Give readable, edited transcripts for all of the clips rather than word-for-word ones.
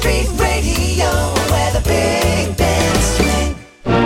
Street Radio, where the big bands swing.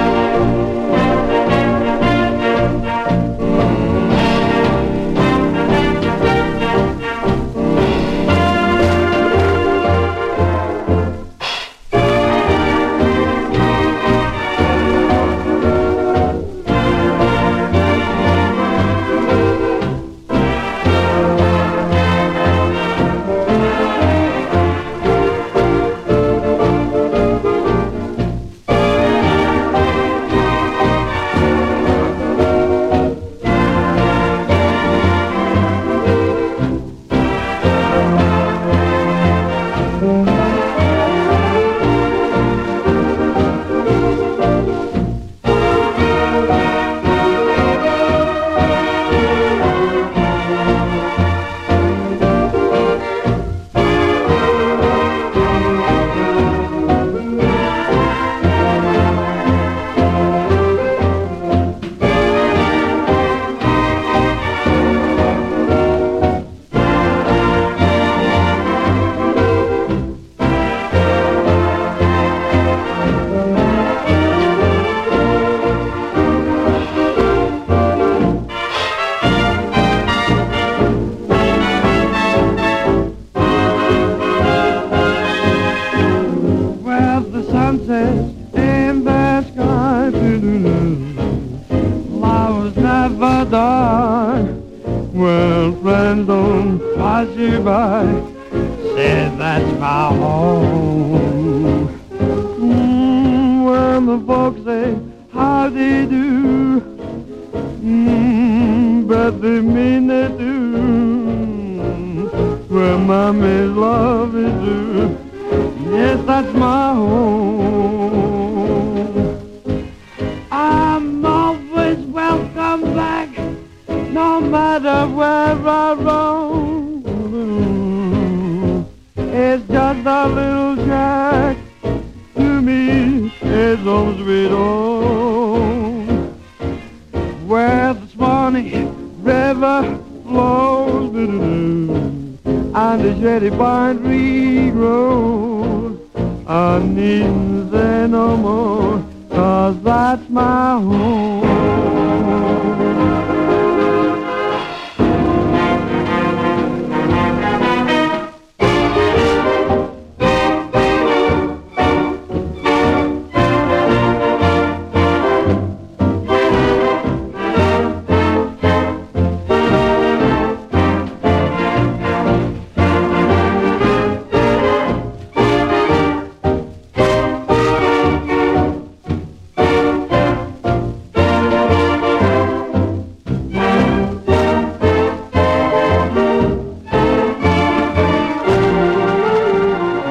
In the sky, flowers never die. When friends don't pass you by, say that's my home. When the folks say how they do, but they mean they do. When mommy's love is due, yes, that's my home. I'm always welcome back, no matter where I roam. It's just a little shack, to me, it's home sweet home. Where the Swanee River flows, and the shady pine tree grows. I needn't say no more, 'cause that's my home.